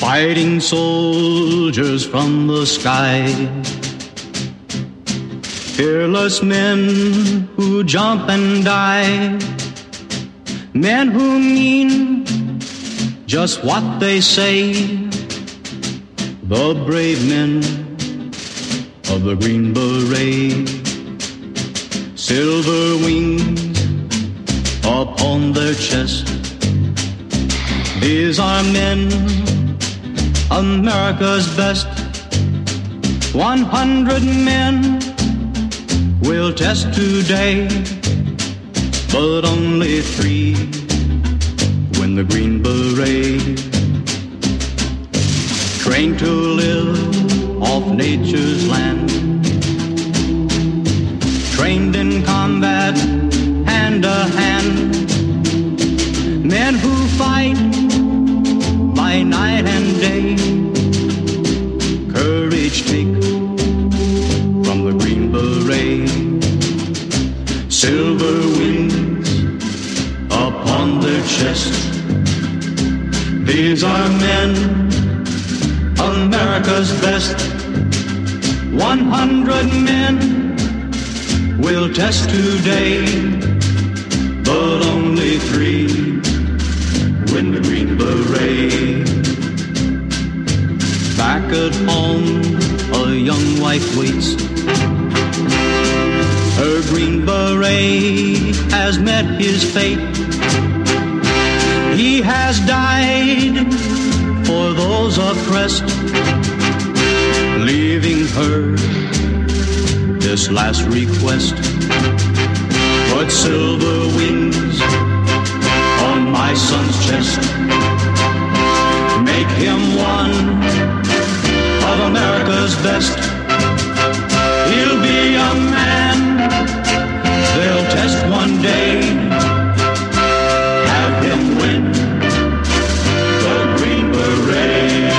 fighting soldiers from the sky. Fearless men who jump and die. Men who mean just what they say. The brave men of the Green Beret. Silver wings upon their chest. These are men, America's best. 100 men will test today, but only 3 win the Green Beret. Trained to live off nature's land, trained in combat hand to hand. Men who fight by night and day. Courage take from the Green Beret. Silver wings upon their chest. These are men, America's best. 100 men will test today, but only 3 win the Green Beret. Back at home, a young wife waits. Her Green Beret has met his fate. He has died for those oppressed, leaving her this last request. Put silver wings on my son's chest. Make him one of America's best. He'll be a man they'll test one day. Have him win the Green Beret.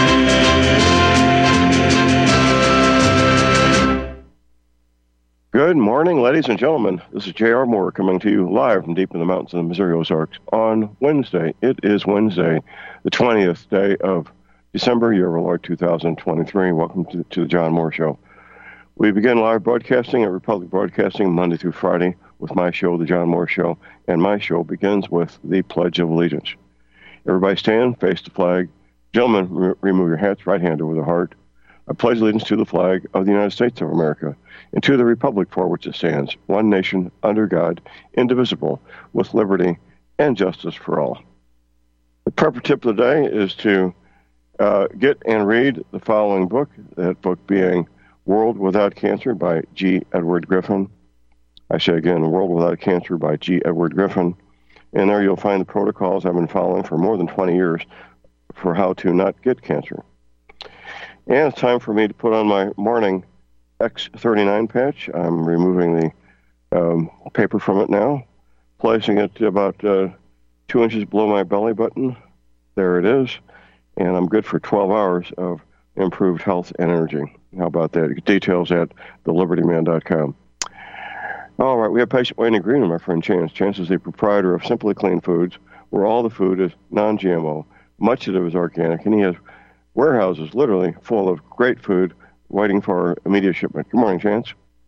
Good morning, ladies and gentlemen. This is J.R. Moore coming to you live from deep in the mountains of the Missouri Ozarks on Wednesday. It is Wednesday, the 20th day of December, year of our Lord 2023. Welcome to the John Moore Show. We begin live broadcasting at Republic Broadcasting Monday through Friday with my show, The John Moore Show, and my show begins with the Pledge of Allegiance. Everybody stand, face the flag. Gentlemen, remove your hats, right hand over the heart. I pledge allegiance to the flag of the United States of America and to the republic for which it stands, one nation, under God, indivisible, with liberty and justice for all. The prepper tip of the day is to get and read the following book, that book being World Without Cancer by G. Edward Griffin. I say again, World Without Cancer by G. Edward Griffin. And there you'll find the protocols I've been following for more than 20 years for how to not get cancer. And it's time for me to put on my morning X39 patch. I'm removing the paper from it now, placing it about 2 inches below my belly button. There it is. And I'm good for 12 hours of improved health and energy. How about that? Details at thelibertyman.com. All right, we have patient Wayne Green and my friend Chance. Chance is the proprietor of Simply Clean Foods, where all the food is non-GMO, much of it is organic, and he has warehouses literally full of great food waiting for immediate shipment. Good morning, Chance.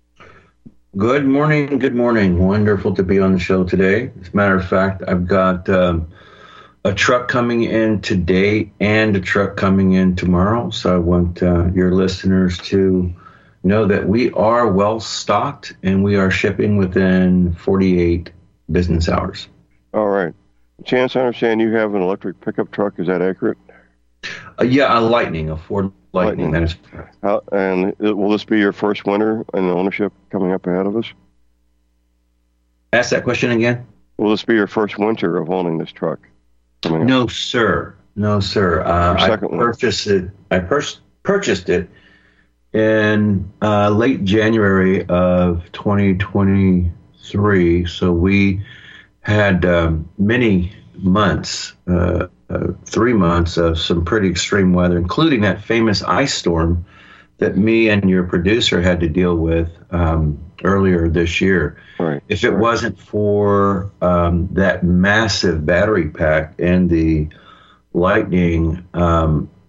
Good morning. Good morning. Wonderful to be on the show today. As a matter of fact, I've got a truck coming in today and a truck coming in tomorrow. So I want your listeners to know that we are well stocked and we are shipping within 48 business hours. All right. Chance, I understand you have an electric pickup truck. Is that accurate? Yeah, a Lightning, a Ford Lightning. That is correct. And will this be your first winter in ownership coming up ahead of us? Ask that question again. Will this be your first winter of owning this truck? No, sir. No, sir. I purchased it in late January of 2023. So we had many months, 3 months of some pretty extreme weather, including that famous ice storm that me and your producer had to deal with earlier this year. Right. If it wasn't for that massive battery pack and the Lightning,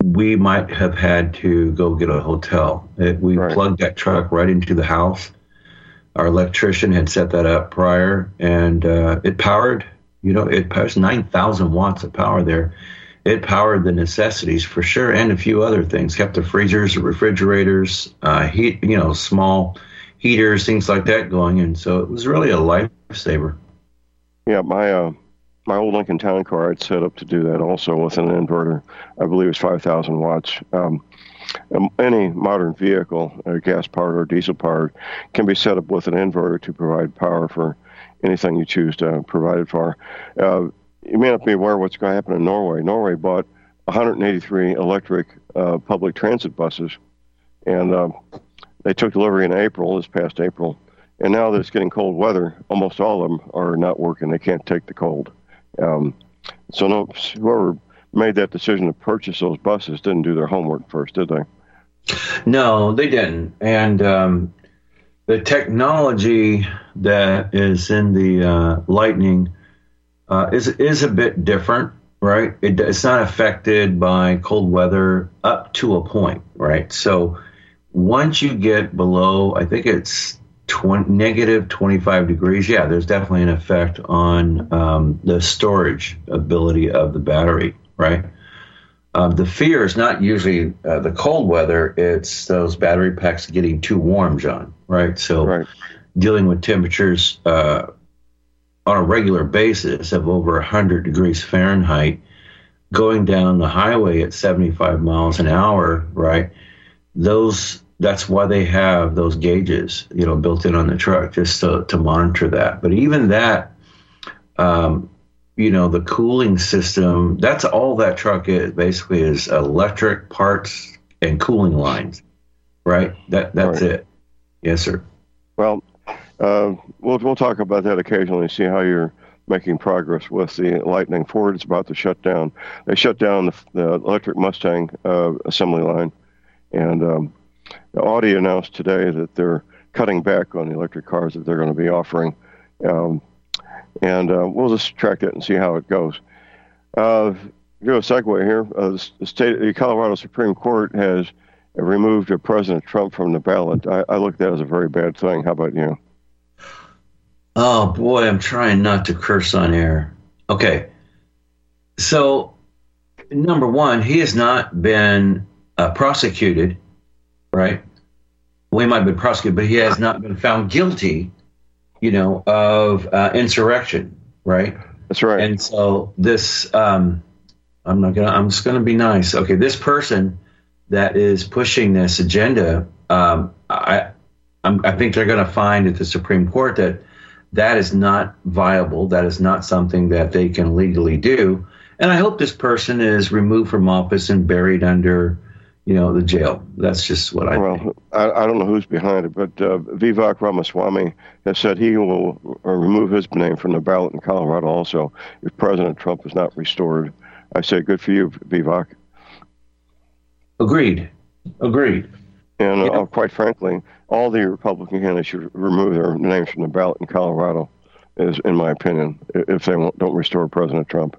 we might have had to go get a hotel. We plugged that truck right into the house. Our electrician had set that up prior, and it powered. It powers 9,000 watts of power there. It powered the necessities for sure, and a few other things. Kept the freezers, the refrigerators, heat, small heaters, things like that going. And so it was really a lifesaver. Yeah, my old Lincoln Town Car I'd set up to do that also with an inverter. I believe it's 5,000 watts. Any modern vehicle, gas-powered or diesel-powered, can be set up with an inverter to provide power for anything you choose to provide it for. You may not be aware of what's going to happen in Norway. Norway bought 183 electric public transit buses, and they took delivery in this past April. And now that it's getting cold weather, almost all of them are not working. They can't take the cold. So whoever made that decision to purchase those buses didn't do their homework first, did they? No, they didn't. And the technology that is in the Lightning is a bit different, right? It's not affected by cold weather up to a point, right? So once you get below, I think it's negative 25 degrees, there's definitely an effect on the storage ability of the battery, right? The fear is not usually the cold weather, it's those battery packs getting too warm, John, right? So dealing with temperatures on a regular basis of over 100 degrees Fahrenheit, going down the highway at 75 miles an hour, right? That's why they have those gauges, built in on the truck, just to monitor that. But even that, the cooling system, that's all that truck is, basically, is electric parts and cooling lines, right? That's it. Yes, sir. Well, we'll talk about that occasionally, see how you're making progress with the Lightning. Ford is about to shut down. They shut down the electric Mustang assembly line, and Audi announced today that they're cutting back on the electric cars that they're going to be offering. We'll just track that and see how it goes. Do a segue here. The Colorado Supreme Court has removed President Trump from the ballot. I look at that as a very bad thing. How about you? Oh, boy, I'm trying not to curse on air. Okay. So, number one, he has not been prosecuted, right? Well, he might have been prosecuted, but he has not been found guilty, of insurrection, right? That's right. And so this, I'm just going to be nice. Okay, this person that is pushing this agenda, I think they're going to find at the Supreme Court that is not viable. That is not something that they can legally do. And I hope this person is removed from office and buried under, the jail. That's just what I think. I don't know who's behind it, but Vivek Ramaswamy has said he will remove his name from the ballot in Colorado also if President Trump is not restored. I say good for you, Vivek. Agreed. And quite frankly, all the Republican candidates should remove their names from the ballot in Colorado, is in my opinion, if they don't restore President Trump.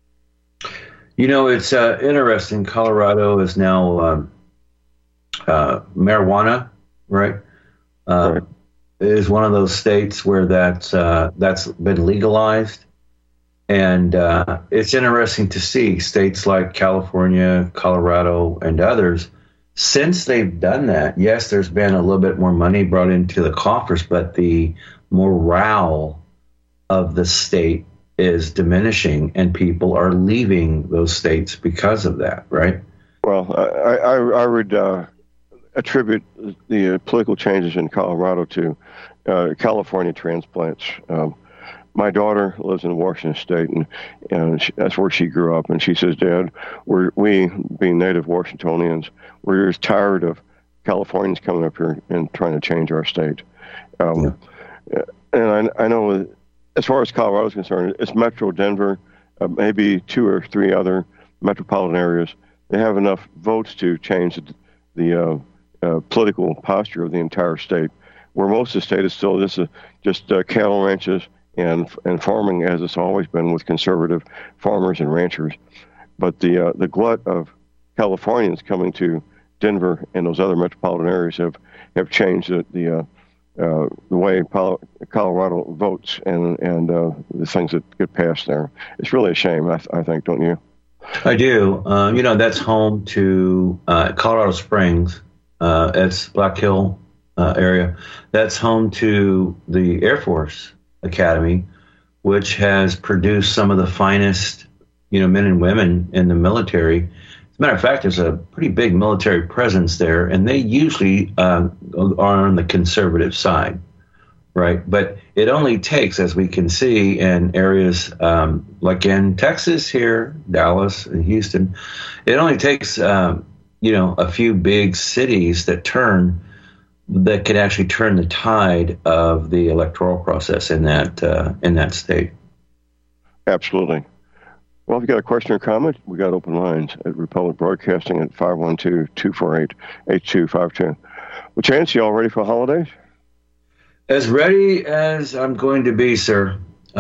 It's interesting. Colorado is now marijuana, right? Right. Is one of those states where that's been legalized. And it's interesting to see states like California, Colorado, and others. Since they've done that, yes, there's been a little bit more money brought into the coffers, but the morale of the state is diminishing, and people are leaving those states because of that, right? Well, I would attribute the political changes in Colorado to California transplants. My daughter lives in Washington State, and that's where she grew up. And she says, Dad, we being native Washingtonians, we're just tired of Californians coming up here and trying to change our state. And I know as far as Colorado is concerned, it's Metro Denver, maybe 2 or 3 other metropolitan areas. They have enough votes to change the political posture of the entire state, where most of the state is still just cattle ranches and farming, as it's always been with conservative farmers and ranchers. But the glut of Californians coming to Denver and those other metropolitan areas have changed the way Colorado votes and the things that get passed there. It's really a shame, I think, don't you? I do. That's home to Colorado Springs. It's Black Hill area. That's home to the Air Force Academy, which has produced some of the finest, men and women in the military. As a matter of fact, there's a pretty big military presence there, and they usually are on the conservative side, right? But it only takes, as we can see in areas like in Texas here, Dallas and Houston, it only takes, a few big cities that can actually turn the tide of the electoral process in that state. Absolutely. Well, if you got a question or comment, we got open lines at Republic Broadcasting at 512-248-8252. Well, Chance, you all ready for holidays? As ready as I'm going to be, sir.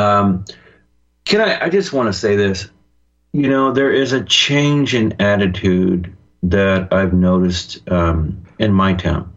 I just want to say this. There is a change in attitude that I've noticed in my town.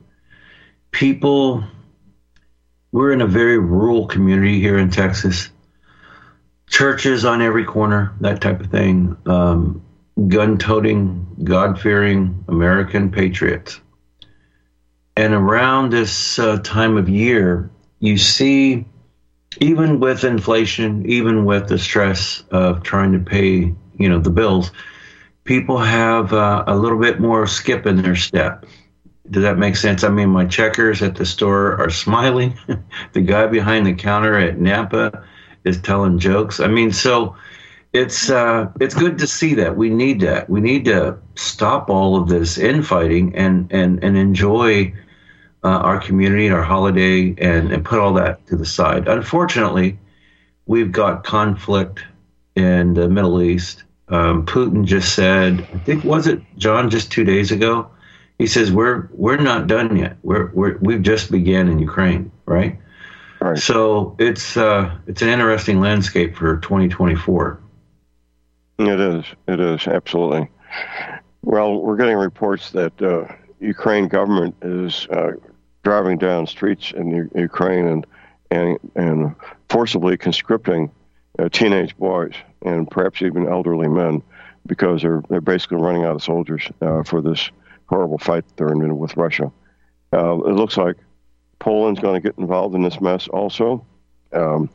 We're in a very rural community here in Texas. Churches on every corner, that type of thing. Gun-toting, God-fearing American patriots. And around this time of year, you see, even with inflation, even with the stress of trying to pay, the bills, people have a little bit more skip in their step. Does that make sense? I mean, my checkers at the store are smiling. The guy behind the counter at Napa is telling jokes. I mean, so it's good to see that. We need that. We need to stop all of this infighting and enjoy our community and our holiday and put all that to the side. Unfortunately, we've got conflict in the Middle East. Putin just said, I think, was it John, just 2 days ago? He says we're not done yet. We've just began in Ukraine, right? Right. So it's an interesting landscape for 2024. It is absolutely. Well, we're getting reports that Ukraine government is driving down streets in Ukraine and forcibly conscripting teenage boys and perhaps even elderly men because they're basically running out of soldiers for this horrible fight they're in with Russia. It looks like Poland's going to get involved in this mess also. And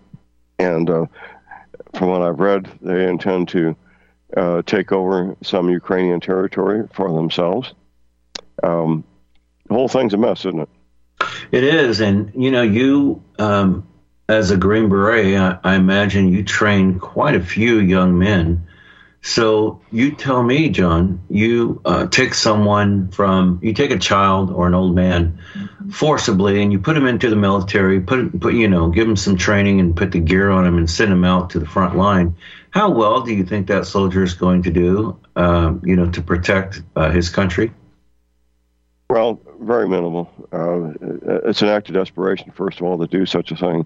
from what I've read, they intend to take over some Ukrainian territory for themselves. The whole thing's a mess, isn't it? It is. And, you as a Green Beret, I imagine you train quite a few young men. So you tell me, John, you take a child or an old man forcibly and you put him into the military, give him some training and put the gear on him and send him out to the front line. How well do you think that soldier is going to do, to protect his country? Well, very minimal. It's an act of desperation, first of all, to do such a thing.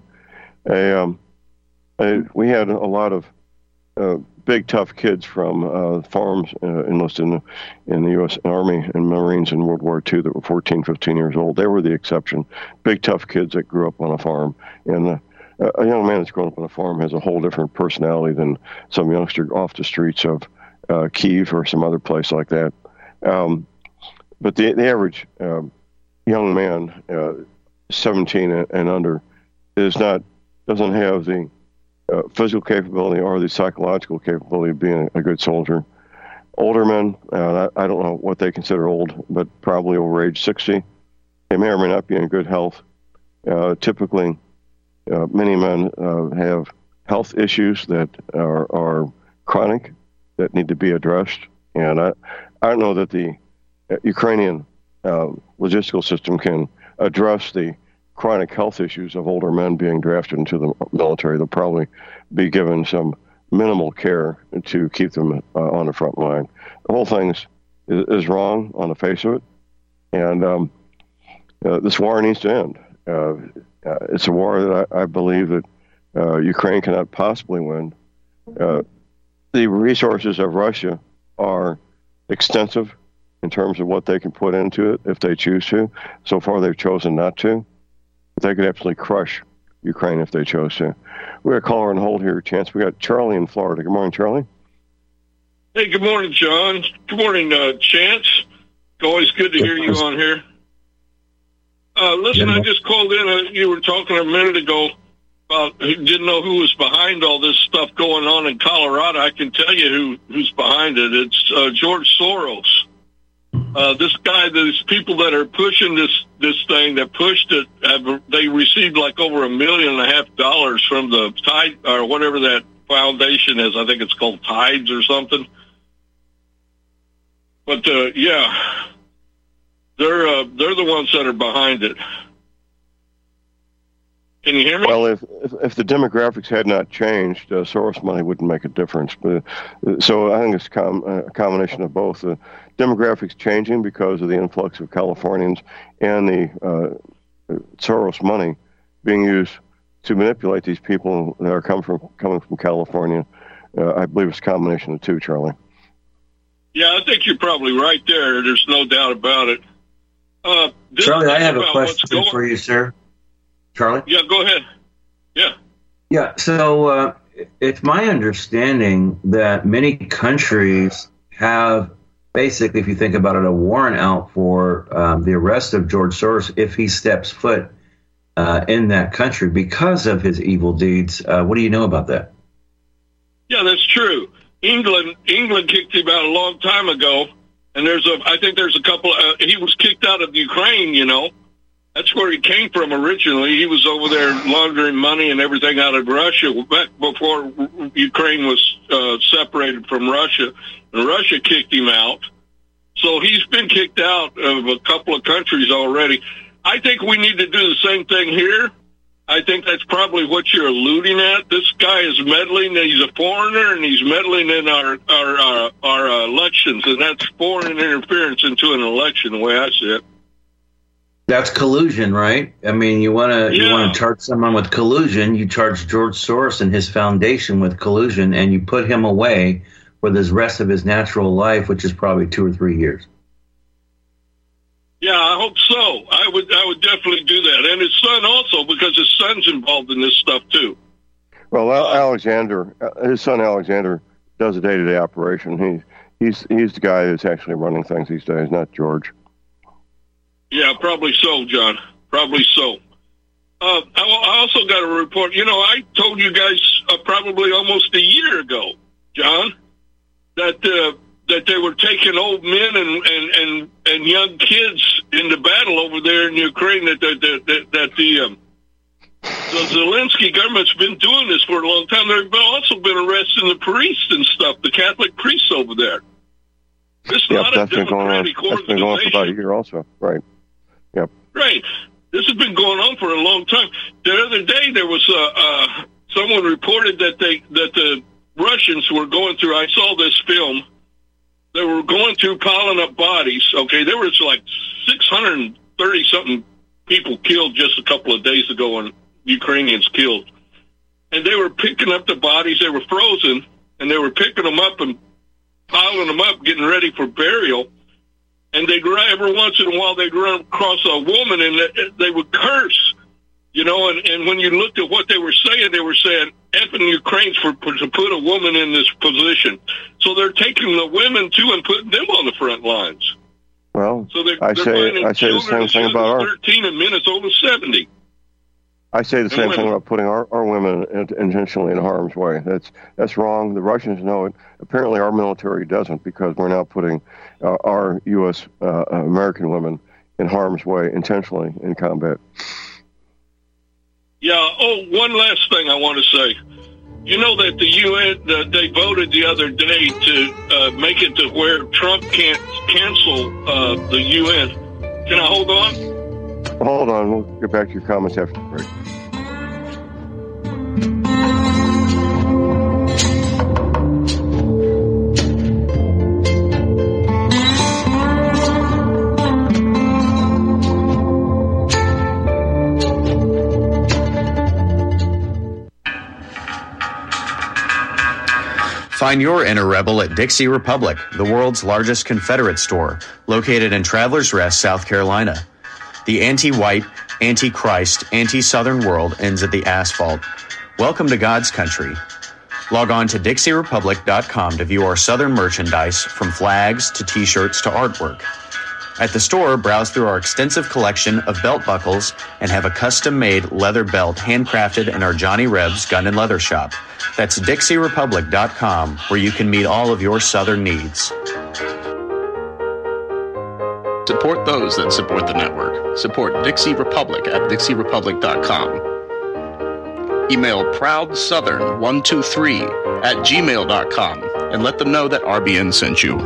We had a lot of big, tough kids from farms enlisted in the U.S. Army and Marines in World War II that were 14, 15 years old. They were the exception. Big, tough kids that grew up on a farm. And a young man that's grown up on a farm has a whole different personality than some youngster off the streets of Kyiv or some other place like that. But the average young man, 17 and under, doesn't have the physical capability or the psychological capability of being a good soldier. Older men, I don't know what they consider old, but probably over age 60. They may or may not be in good health. Typically, many men have health issues that are chronic, that need to be addressed. And I don't know that the Ukrainian logistical system can address the chronic health issues of older men being drafted into the military. They'll probably be given some minimal care to keep them on the front line. The whole thing is wrong on the face of it, and this war needs to end. It's a war that I believe that Ukraine cannot possibly win. The resources of Russia are extensive in terms of what they can put into it if they choose to. So far, they've chosen not to. But they could absolutely crush Ukraine if they chose to. We got a caller on hold here, Chance. We got Charlie in Florida. Good morning, Charlie. Hey, good morning, John. Good morning, Chance. It's always good to hear you on here. Listen, I just called in. You were talking a minute ago about didn't know who was behind all this stuff going on in Colorado. I can tell you who's behind it. It's George Soros. This guy, these people that are pushing this thing, that pushed it, they received like over $1.5 million from the Tide, or whatever that foundation is. I think it's called Tides or something. But yeah, they're the ones that are behind it. Can you hear me? Well, if the demographics had not changed, Soros money wouldn't make a difference. But, so I think it's a combination of both. The demographics changing because of the influx of Californians and the Soros money being used to manipulate these people that are coming from California. I believe it's a combination of the two, Charlie. Yeah, I think you're probably right there. There's no doubt about it. Charlie, I have a question for you, sir. Charlie? Yeah, go ahead. Yeah. Yeah, so it's my understanding that many countries have basically, if you think about it, a warrant out for the arrest of George Soros if he steps foot in that country because of his evil deeds. What do you know about that? Yeah, that's true. England kicked him out a long time ago, and I think there's a couple. He was kicked out of Ukraine, you know. That's where he came from originally. He was over there laundering money and everything out of Russia back before Ukraine was separated from Russia, and Russia kicked him out. So he's been kicked out of a couple of countries already. I think we need to do the same thing here. I think that's probably what you're alluding at. This guy is meddling. He's a foreigner, and he's meddling in our elections, and that's foreign interference into an election, the way I see it. That's collusion, right? I mean, you want to charge someone with collusion. You charge George Soros and his foundation with collusion, and you put him away for the rest of his natural life, which is probably 2 or 3 years. Yeah, I hope so. I would definitely do that, and his son also, because his son's involved in this stuff too. Well, his son Alexander does a day-to-day operation. He's the guy that's actually running things these days, not George. Yeah, probably so, John. Probably so. I also got a report. You know, I told you guys probably almost a year ago, John, that they were taking old men and young kids into battle over there in Ukraine. That the Zelensky government's been doing this for a long time. They've also been arresting the priests and stuff, the Catholic priests over there. It's not a democratic organization. That's been going on for about a year also, right? Yep. Right. This has been going on for a long time. The other day, there was someone reported that the Russians were going through. I saw this film. They were going through piling up bodies. Okay, there was like 630 something people killed just a couple of days ago, and Ukrainians killed. And they were picking up the bodies. They were frozen, and they were picking them up and piling them up, getting ready for burial. And every once in a while they'd run across a woman, and they would curse, you know. And when you looked at what they were saying effing Ukraine's to put a woman in this position. So they're taking the women too and putting them on the front lines. Well, so I say the same thing about 13 and men as old as 70. I say the same thing about putting our women intentionally in harm's way. That's wrong. The Russians know it. Apparently, our military doesn't, because we're now putting our U.S. American women in harm's way intentionally in combat. Yeah. Oh, one last thing I want to say. You know that the UN they voted the other day to make it to where Trump can't cancel the UN. Can I hold on? Hold on. We'll get back to your comments after the break. Find your inner rebel at Dixie Republic, the world's largest Confederate store, located in Travelers Rest, South Carolina. The anti-white, anti-Christ, anti-Southern world ends at the asphalt. Welcome to God's country. Log on to DixieRepublic.com to view our Southern merchandise, from flags to T-shirts to artwork. At the store, browse through our extensive collection of belt buckles and have a custom-made leather belt handcrafted in our Johnny Rebs Gun and Leather Shop. That's DixieRepublic.com, where you can meet all of your Southern needs. Support those that support the network. Support Dixie Republic at DixieRepublic.com. Email ProudSouthern123@gmail.com and let them know that RBN sent you.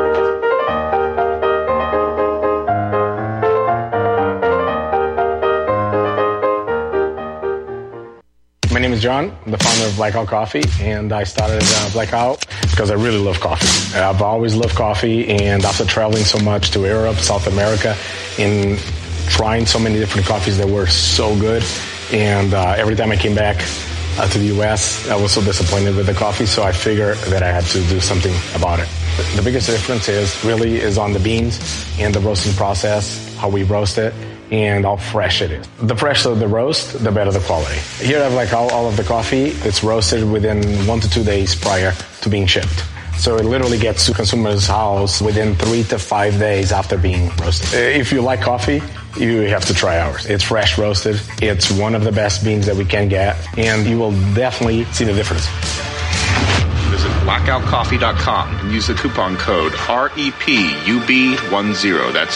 My name is John. I'm the founder of Blackout Coffee, and I started Blackout because I really love coffee. I've always loved coffee, and after traveling so much to Europe, South America, and trying so many different coffees that were so good, and every time I came back to the U.S., I was so disappointed with the coffee, so I figured that I had to do something about it. The biggest difference is on the beans and the roasting process, how we roast it, and how fresh it is. The fresher the roast, the better the quality. Here I have like all of the coffee. It's roasted within 1 to 2 days prior to being shipped. So it literally gets to consumer's house within 3 to 5 days after being roasted. If you like coffee, you have to try ours. It's fresh roasted. It's one of the best beans that we can get, and you will definitely see the difference. Visit blackoutcoffee.com and use the coupon code REPUB10. That's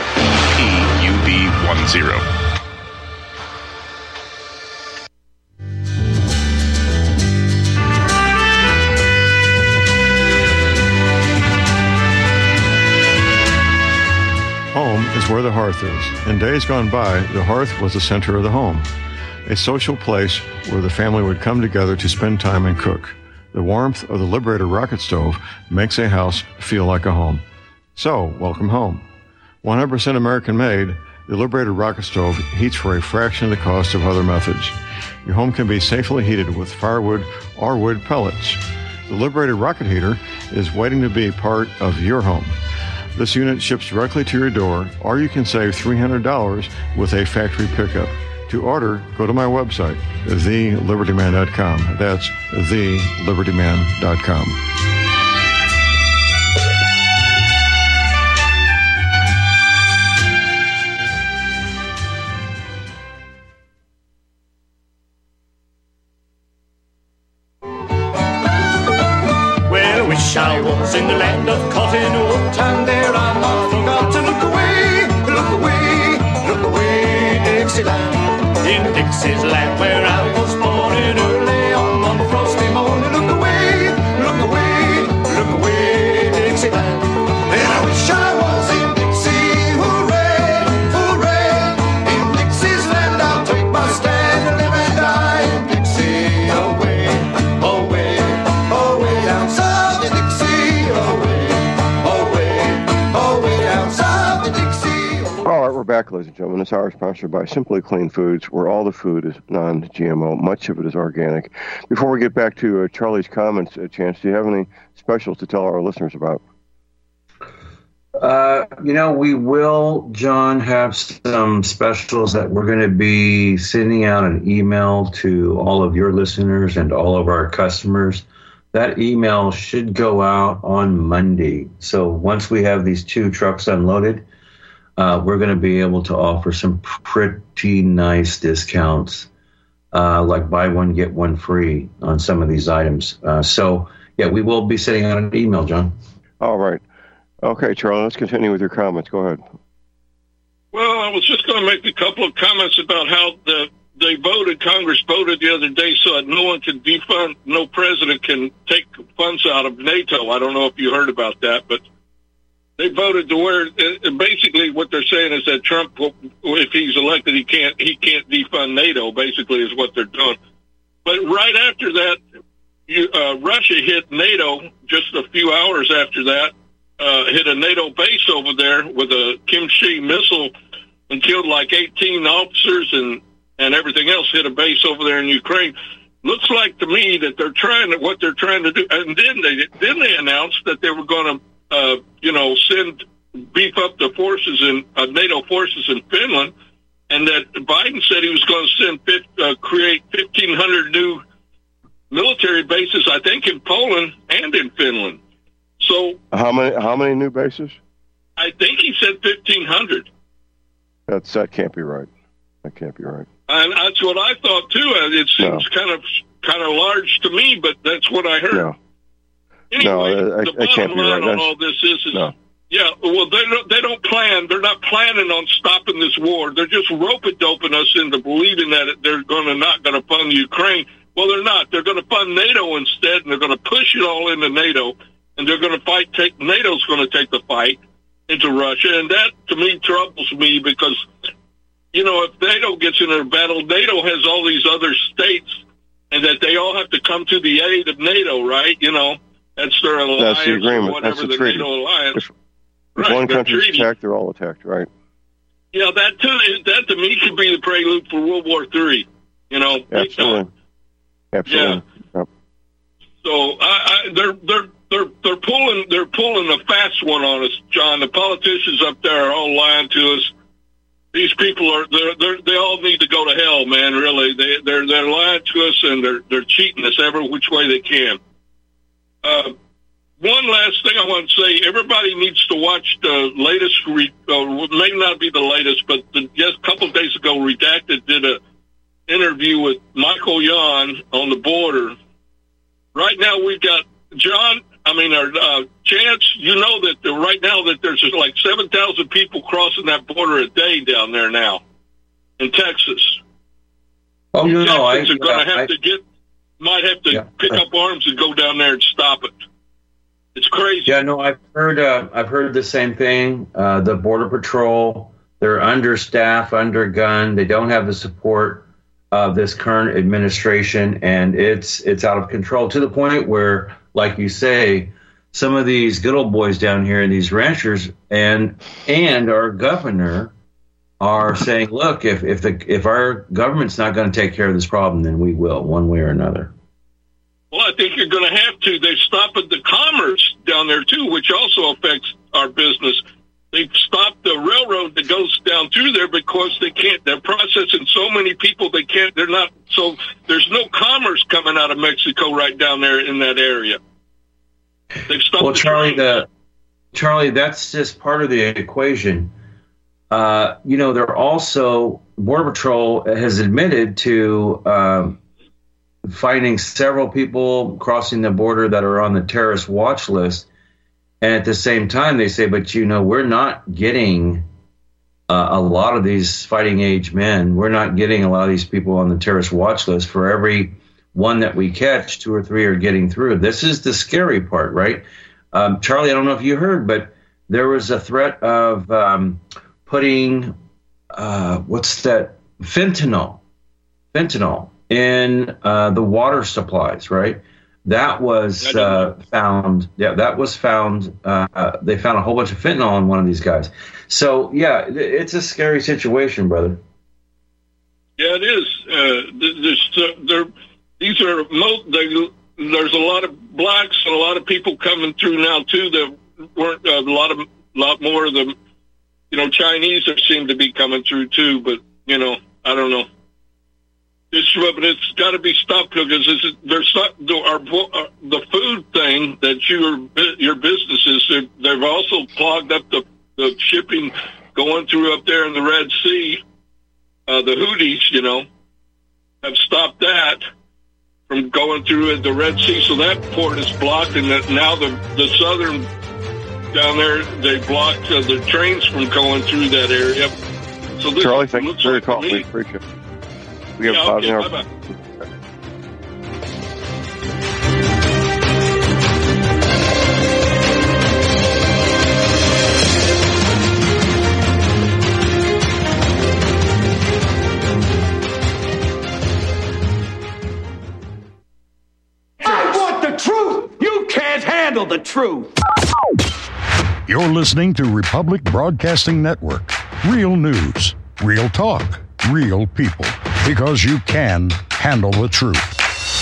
REPUB10. Home is where the hearth is. In days gone by, the hearth was the center of the home, a social place where the family would come together to spend time and cook. The warmth of the Liberator rocket stove makes a house feel like a home. So, welcome home. 100% American-made, the Liberator rocket stove heats for a fraction of the cost of other methods. Your home can be safely heated with firewood or wood pellets. The Liberator rocket heater is waiting to be part of your home. This unit ships directly to your door, or you can save $300 with a factory pickup. To order, go to my website, thelibertyman.com. That's thelibertyman.com. Well, I wish I was in the land of cotton wool, and there I'm not forgotten. Look away, look away, look away, Dixieland. In Dixie's land where I was born in early on one frosty morning. Look away, look away, look away, Dixieland. And I wish I was in Dixie, hooray, hooray. In Dixie's land I'll take my stand and live and die in Dixie. Away, away, away down south in Dixie. Away, away, away down south in Dixie. All right, we're back, ladies and gentlemen. This hour is sponsored by Simply Clean Foods, where all the food is non-GMO. Much of it is organic. Before we get back to Charlie's comments, Chance, do you have any specials to tell our listeners about? We will, John, have some specials that we're going to be sending out an email to all of your listeners and all of our customers. That email should go out on Monday. So once we have these 2 trucks unloaded, we're going to be able to offer some pretty nice discounts, like buy one, get one free on some of these items. We will be sending out an email, John. All right. Okay, Charlie, let's continue with your comments. Go ahead. Well, I was just going to make a couple of comments about how Congress voted the other day so that no one can defund, no president can take funds out of NATO. I don't know if you heard about that, but they voted to where basically what they're saying is that Trump, if he's elected, he can't defund NATO. Basically, is what they're doing. But right after that, Russia hit NATO just a few hours after that. Hit a NATO base over there with a Kimchi missile and killed like 18 officers and everything else. Hit a base over there in Ukraine. looks like to me that what they're trying to do. And then they announced that they were going to, beef up the forces in NATO forces in Finland, and that Biden said he was going to create 1,500 new military bases, I think, in Poland and in Finland. So how many new bases? I think he said 1,500. That can't be right. That can't be right. And that's what I thought too. It seems kind of large to me, but that's what I heard. No. Anyway, the can't bottom be line right. on all this is no. Yeah, well, they don't plan. They're not planning on stopping this war. They're just rope-a-doping us into believing that they're not going to fund Ukraine. Well, they're not. They're going to fund NATO instead, and they're going to push it all into NATO, and they're going to NATO's going to take the fight into Russia, and that to me troubles me because, if NATO gets in a battle, NATO has all these other states, and that they all have to come to the aid of NATO, right? That's their alliance. That's the agreement. Or whatever, that's the treaty. NATO alliance. If one country's attacked, they're all attacked, right? Yeah, that to me could be the prelude for World War III. Absolutely. Yeah. Yep. So they're pulling a fast one on us, John. The politicians up there are all lying to us. These people they all need to go to hell, man. Really, they're lying to us and they're cheating us every which way they can. One last thing I want to say, everybody needs to watch the latest, maybe not be the latest, but just a couple of days ago, Redacted did an interview with Michael Yon on the border. Right now we've got Chance, that right now that there's like 7,000 people crossing that border a day down there now in Texas. Oh, no, Texans are going to have to might have to pick up arms and go down there and stop it. It's crazy. Yeah, no, I've heard the same thing. The Border Patrol, they're understaffed, undergunned. They don't have the support of this current administration, and it's out of control to the point where, like you say, some of these good old boys down here, these ranchers, and our governor are saying, look, if our government's not going to take care of this problem, then we will, one way or another. Well, I think you're going to have to. They've stopped the commerce down there, too, which also affects our business. They've stopped the railroad that goes down through there because they can't. They're processing so many people they can't. They're not. So there's no commerce coming out of Mexico right down there in that area. They've stopped. Well, Charlie, that's just part of the equation. They're also, Border Patrol has admitted to finding several people crossing the border that are on the terrorist watch list. And at the same time, they say, but, we're not getting a lot of these fighting age men. We're not getting a lot of these people on the terrorist watch list. For every one that we catch, 2 or 3 are getting through. This is the scary part, right? Charlie, I don't know if you heard, but there was a threat of putting, fentanyl in the water supplies, right? That was found. Yeah, that was found. They found a whole bunch of fentanyl in one of these guys. So, yeah, it's a scary situation, brother. Yeah, it is. There's a lot of blacks and a lot of people coming through now too. That weren't a lot more of them. Chinese that seem to be coming through too. But I don't know. It's got to be stopped because the food thing that your businesses they've also clogged up the shipping going through up there in the Red Sea. The Houthis, have stopped that from going through the Red Sea, so that port is blocked, and now the southern down there they blocked the trains from going through that area. So this Charlie, thank you for your call. We appreciate it. We have 5 minutes. Bye-bye. I want the truth. You can't handle the truth. You're listening to Republic Broadcasting Network. Real news, real talk, real people. Because you can handle the truth.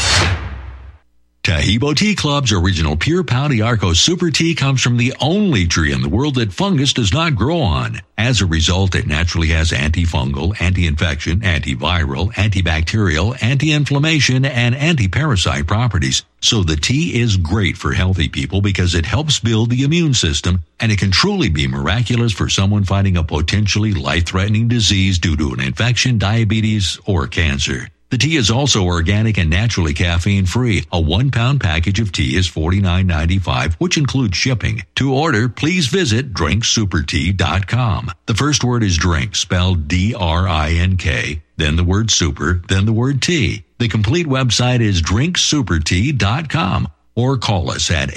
Tahibo Tea Club's original pure Pau d'Arco Super Tea comes from the only tree in the world that fungus does not grow on. As a result, it naturally has antifungal, anti-infection, antiviral, antibacterial, anti-inflammation, and anti-parasite properties. So the tea is great for healthy people because it helps build the immune system, and it can truly be miraculous for someone fighting a potentially life-threatening disease due to an infection, diabetes, or cancer. The tea is also organic and naturally caffeine-free. A 1-pound package of tea is $49.95, which includes shipping. To order, please visit drinksupertea.com. The first word is drink, spelled D-R-I-N-K, then the word super, then the word tea. The complete website is drinksupertea.com. Or call us at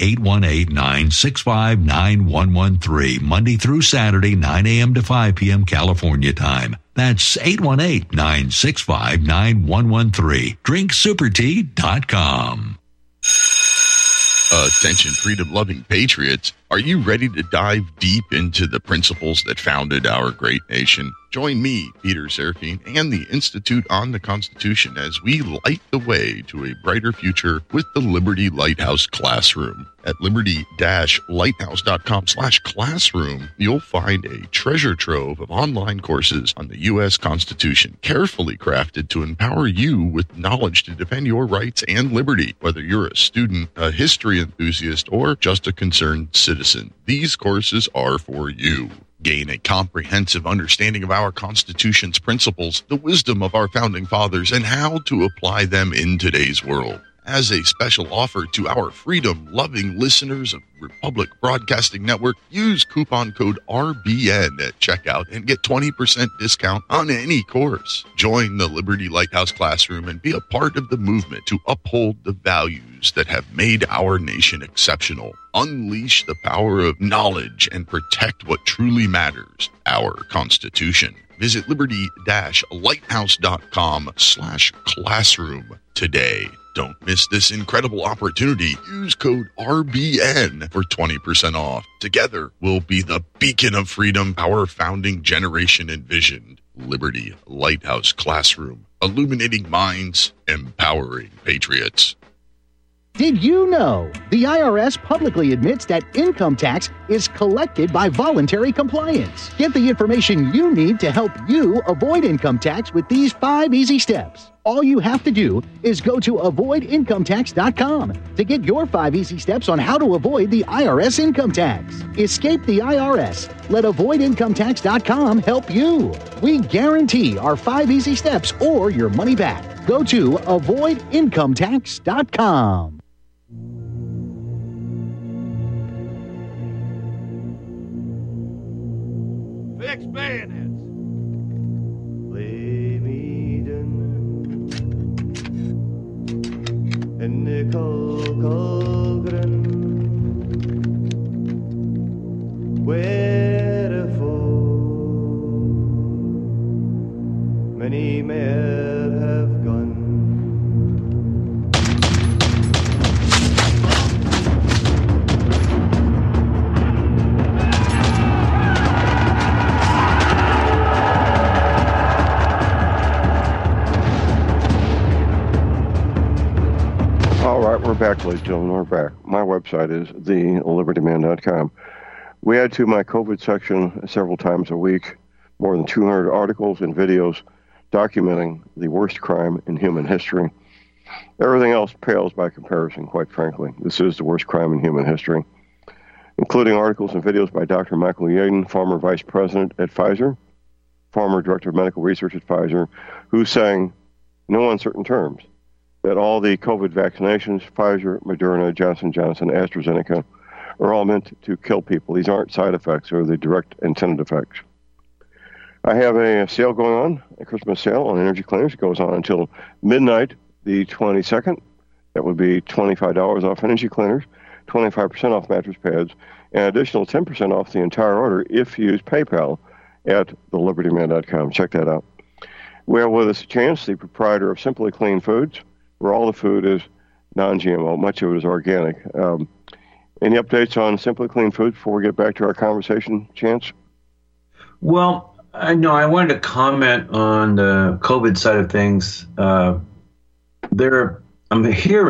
818-965-9113, Monday through Saturday, 9 a.m. to 5 p.m. California time. That's 818-965-9113, drinksupertea.com. Attention, freedom-loving patriots. Are you ready to dive deep into the principles that founded our great nation? Join me, Peter Serafine, and the Institute on the Constitution as we light the way to a brighter future with the Liberty Lighthouse Classroom. At liberty-lighthouse.com/classroom, you'll find a treasure trove of online courses on the U.S. Constitution, carefully crafted to empower you with knowledge to defend your rights and liberty. Whether you're a student, a history enthusiast, or just a concerned citizen, these courses are for you. Gain a comprehensive understanding of our Constitution's principles, the wisdom of our founding fathers, and how to apply them in today's world. As a special offer to our freedom-loving listeners of Republic Broadcasting Network, use coupon code RBN at checkout and get 20% discount on any course. Join the Liberty Lighthouse Classroom and be a part of the movement to uphold the values that have made our nation exceptional. Unleash the power of knowledge and protect what truly matters, our Constitution. Visit liberty-lighthouse.com/classroom today. Don't miss this incredible opportunity. Use code RBN for 20% off. Together, we'll be the beacon of freedom our founding generation envisioned. Liberty Lighthouse Classroom, illuminating minds, empowering patriots. Did you know the IRS publicly admits that income tax is collected by voluntary compliance? Get the information you need to help you avoid income tax with these 5 easy steps. All you have to do is go to avoidincometax.com to get your 5 easy steps on how to avoid the IRS income tax. Escape the IRS. Let avoidincometax.com help you. We guarantee our 5 easy steps or your money back. Go to avoidincometax.com. Fix bayonets. Play me dun and Nicole Colgren. Wherefore many men have gone. All right, we're back, ladies and gentlemen. We're back. My website is thelibertyman.com. We add to my COVID section several times a week more than 200 articles and videos documenting the worst crime in human history. Everything else pales by comparison, quite frankly. This is the worst crime in human history, including articles and videos by Dr. Michael Yeadon, former vice president at Pfizer, former director of medical research at Pfizer, who's saying, in no uncertain terms, that all the COVID vaccinations, Pfizer, Moderna, Johnson & Johnson, AstraZeneca, are all meant to kill people. These aren't side effects or the direct intended effects. I have a sale going on, a Christmas sale on energy cleaners. It goes on until midnight, the 22nd. That would be $25 off energy cleaners, 25% off mattress pads, and additional 10% off the entire order if you use PayPal at thelibertyman.com. Check that out. We have with us Chance, the proprietor of Simply Clean Foods, where all the food is non-GMO. Much of it is organic. Any updates on Simply Clean Foods before we get back to our conversation, Chance? Well, I wanted to comment on the COVID side of things. I'm hearing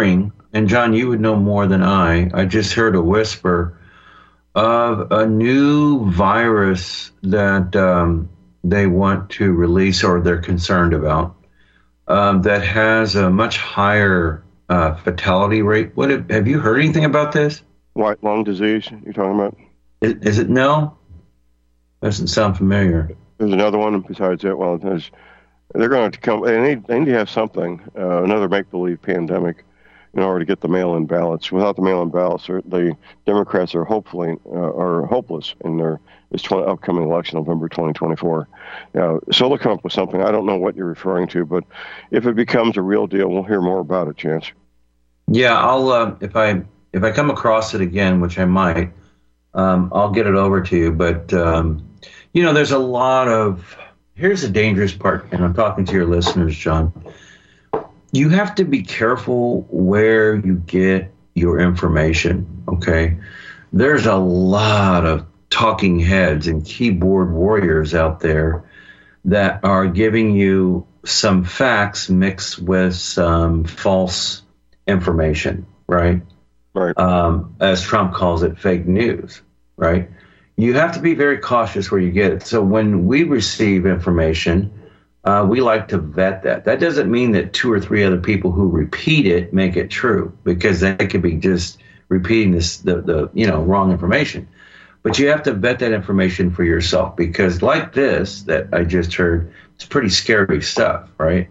and John, you would know more than I just heard a whisper of a new virus that they want to release, or they're concerned about, that has a much higher fatality rate. Have you heard anything about this? White lung disease you're talking about? Is it? No? Doesn't sound familiar. There's another one besides that. Well, they're going to come. They need to have something, another make-believe pandemic, in order to get the mail-in ballots. Without the mail-in ballots, the Democrats are hopeless in this upcoming election, November 2024. So they'll come up with something. I don't know what you're referring to, but if it becomes a real deal, we'll hear more about it, Chance. Yeah, I'll if I come across it again, which I might, I'll get it over to you. But there's a lot of. Here's the dangerous part, and I'm talking to your listeners, John. You have to be careful where you get your information, okay? There's a lot of talking heads and keyboard warriors out there that are giving you some facts mixed with some false information, right? Right. As Trump calls it, fake news, right? You have to be very cautious where you get it. So when we receive information, we like to vet that. That doesn't mean that 2 or 3 other people who repeat it make it true, because they could be just repeating the wrong information. But you have to vet that information for yourself, because like this that I just heard, it's pretty scary stuff, right?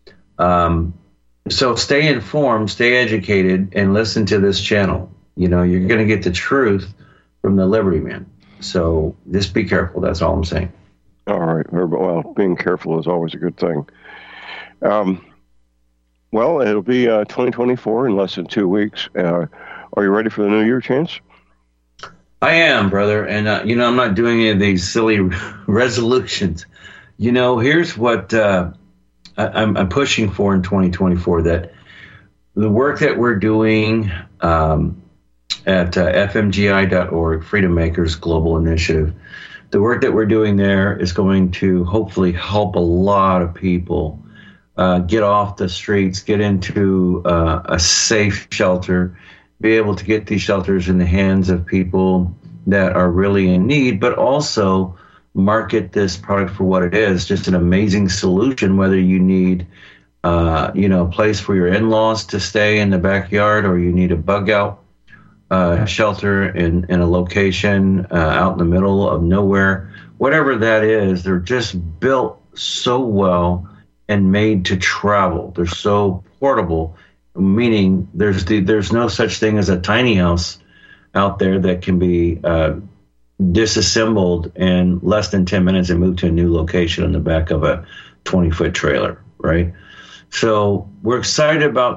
So stay informed, stay educated, and listen to this channel. You're going to get the truth from the Liberty Man. So just be careful. That's all I'm saying. All right. Well, being careful is always a good thing. Well, it'll be 2024 in less than 2 weeks. Are you ready for the new year, Chance? I am, brother. And, I'm not doing any of these silly resolutions. Here's what I'm pushing for in 2024, that the work that we're doing at fmgi.org, Freedom Makers Global Initiative, the work that we're doing there is going to hopefully help a lot of people get off the streets, get into a safe shelter, be able to get these shelters in the hands of people that are really in need, but also market this product for what it is, just an amazing solution, whether you need a place for your in-laws to stay in the backyard, or you need a bug out shelter in a location out in the middle of nowhere. Whatever that is, they're just built so well and made to travel. They're so portable, meaning there's no such thing as a tiny house out there that can be disassembled in less than 10 minutes and moved to a new location on the back of a 20-foot trailer, right? So we're excited about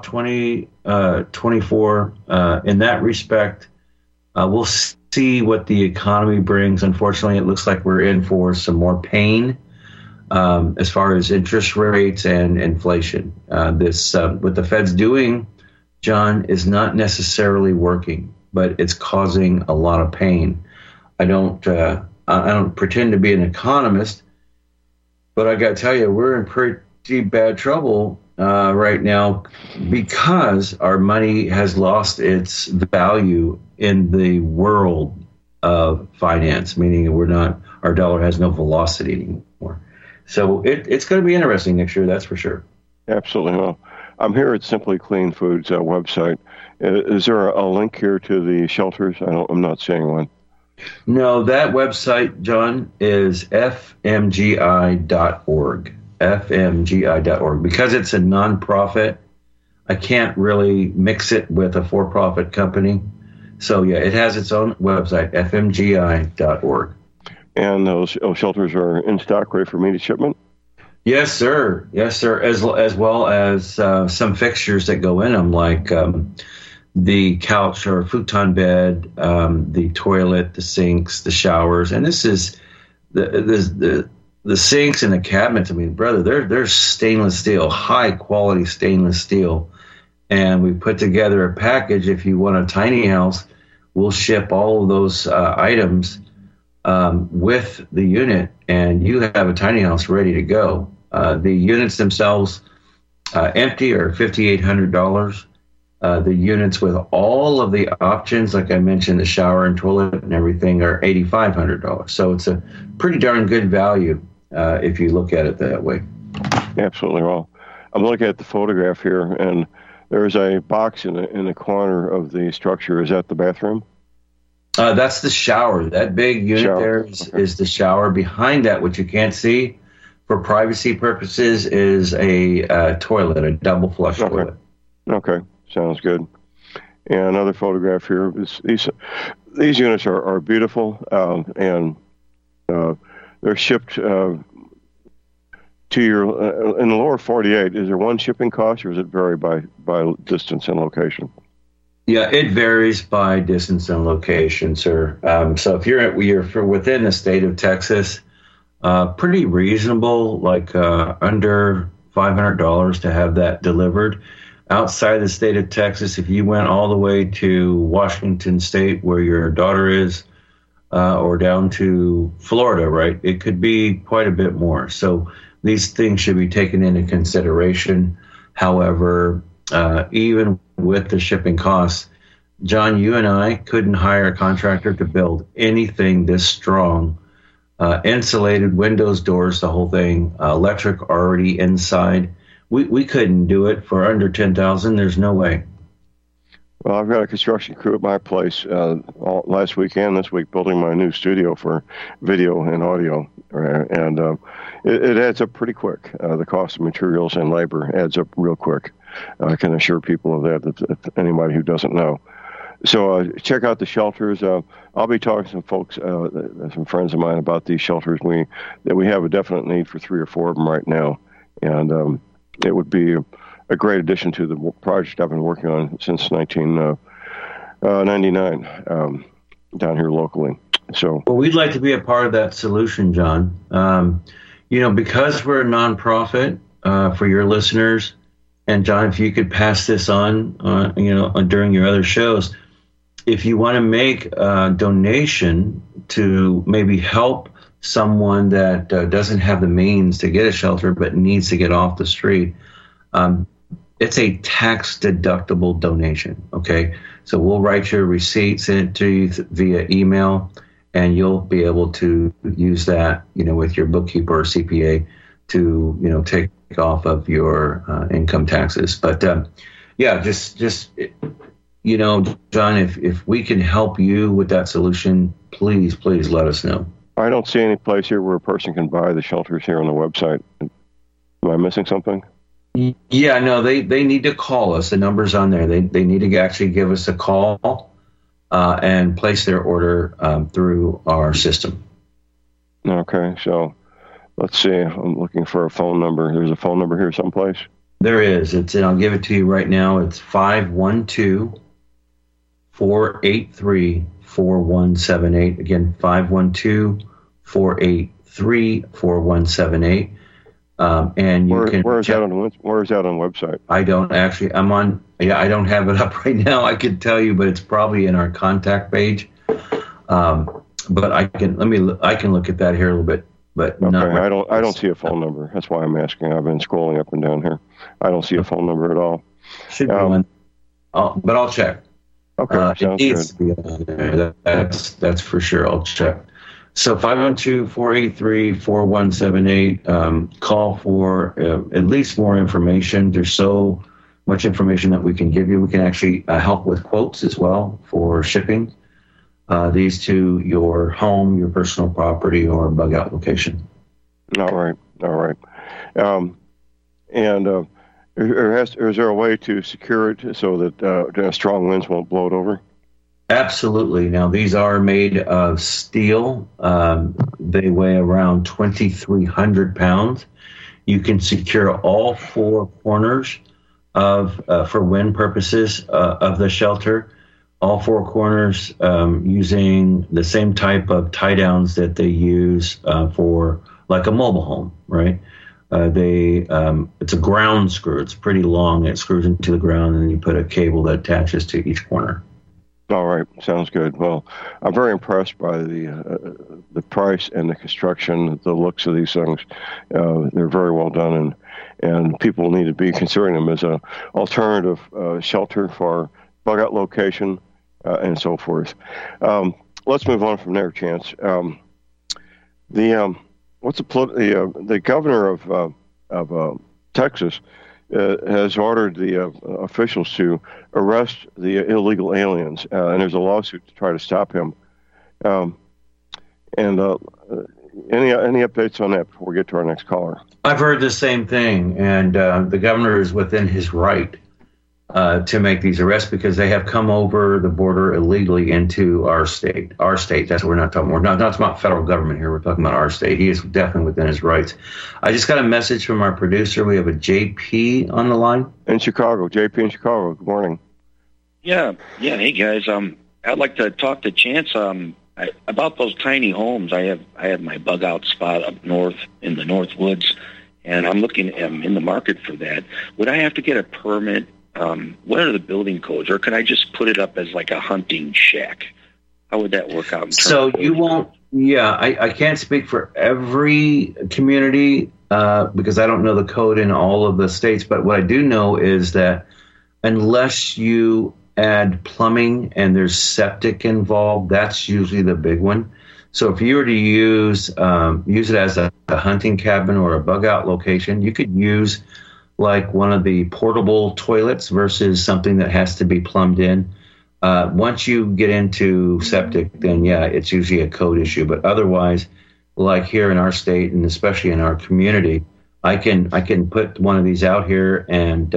2024 in that respect. We'll see what the economy brings. Unfortunately, it looks like we're in for some more pain as far as interest rates and inflation. What the Fed's doing, John, is not necessarily working, but it's causing a lot of pain. I don't pretend to be an economist, but I got to tell you, we're in pretty bad trouble right now, because our money has lost its value in the world of finance, meaning our dollar has no velocity anymore. So it's going to be interesting next year, that's for sure. Absolutely. Well, I'm here at Simply Clean Foods website. Is there a link here to the shelters? I'm not seeing one. No, that website, John, is fmgi.org. fmgi.org. Because it's a nonprofit, I can't really mix it with a for-profit company. So, yeah, it has its own website, fmgi.org. And those shelters are in stock, ready for immediate shipment? Yes, sir. Yes, sir. As well as some fixtures that go in them, like the couch or futon bed, the toilet, the sinks, the showers. And this is the sinks and the cabinets. I mean, brother, they're stainless steel, high quality stainless steel. And we put together a package. If you want a tiny house, we'll ship all of those items with the unit, and you have a tiny house ready to go. The units themselves empty are $5,800, The units with all of the options, like I mentioned, the shower and toilet and everything, are $8,500. So it's a pretty darn good value if you look at it that way. Absolutely. Well, I'm looking at the photograph here, and there's a box in the corner of the structure. Is that the bathroom? That's the shower. That big unit there is the shower. Behind that, which you can't see for privacy purposes, is a toilet, a double flush toilet. Okay, sounds good. And another photograph here. These units are beautiful, and they're shipped to your in the lower 48. Is there one shipping cost, or does it vary by distance and location? Yeah, it varies by distance and location, sir. So if you're within the state of Texas, pretty reasonable, like under $500 to have that delivered. Outside the state of Texas, if you went all the way to Washington State, where your daughter is, or down to Florida, right, it could be quite a bit more. So these things should be taken into consideration. However, even with the shipping costs, John, you and I couldn't hire a contractor to build anything this strong. Insulated windows, doors, the whole thing, electric already inside. We couldn't do it for under $10,000. There's no way. Well, I've got a construction crew at my place last week and this week building my new studio for video and audio, and it adds up pretty quick. The cost of materials and labor adds up real quick. I can assure people of that, anybody who doesn't know. So check out the shelters. I'll be talking to some folks, some friends of mine, about these shelters. We have a definite need for 3 or 4 of them right now, and it would be a great addition to the project I've been working on since 1999 down here locally. So, well, we'd like to be a part of that solution, John. Because we're a nonprofit, for your listeners, and John, if you could pass this on, during your other shows, if you want to make a donation to maybe help someone that doesn't have the means to get a shelter but needs to get off the street, it's a tax-deductible donation, okay? So we'll write you a receipt, send it to you via email, and you'll be able to use that, with your bookkeeper or CPA to, take off of your income taxes. But, John, if we can help you with that solution, please let us know. I don't see any place here where a person can buy the shelters here on the website. Am I missing something? Yeah, no, they need to call us. The number's on there. They need to actually give us a call and place their order through our system. Okay, so let's see. I'm looking for a phone number. There's a phone number here someplace? There is. I'll give it to you right now. It's 512-483-4178. Again, 512-483-4178. And you can. Where is that on the website? I don't actually. I don't have it up right now. I could tell you, but it's probably in our contact page. But I can look at that here a little bit. But okay, I don't see a phone number. That's why I'm asking. I've been scrolling up and down here. I don't see a phone number at all. Should be one. But I'll check. Okay, sounds good. To be on there. That's for sure. I'll check. So 512-483-4178. Call for at least more information. There's so much information that we can give you. We can actually help with quotes as well for shipping these to your home, your personal property, or bug out location. All right. Is there a way to secure it so that strong winds won't blow it over? Absolutely. Now, these are made of steel. They weigh around 2,300 pounds. You can secure all 4 corners for wind purposes of the shelter, all 4 corners using the same type of tie downs that they use for like a mobile home, right? It's a ground screw. It's pretty long. It screws into the ground, and then you put a cable that attaches to each corner. All right, sounds good. Well, I'm very impressed by the price and the construction, the looks of these things. They're very well done, and and people need to be considering them as an alternative shelter for bug-out location and so forth. Let's move on from there, Chance. The governor of Texas has ordered the officials to arrest the illegal aliens, and there's a lawsuit to try to stop him. Any updates on that before we get to our next caller? I've heard the same thing, and the governor is within his right to make these arrests because they have come over the border illegally into our state. Our state, that's what we're not talking about. We're not talking about federal government here. We're talking about our state. He is definitely within his rights. I just got a message from our producer. We have a JP on the line. In Chicago. JP in Chicago. Good morning. Yeah. Hey, guys. I'd like to talk to Chance about those tiny homes. I have my bug out spot up north in the North Woods, and I'm in the market for that. Would I have to get a permit? What are the building codes, or can I just put it up as like a hunting shack? How would that work out? So you won't. Yeah, I can't speak for every community because I don't know the code in all of the states. But what I do know is that unless you add plumbing and there's septic involved, that's usually the big one. So if you were to use it as a hunting cabin or a bug out location, you could use like one of the portable toilets versus something that has to be plumbed in. Once you get into septic, then yeah, it's usually a code issue. But otherwise, like here in our state and especially in our community, I can put one of these out here and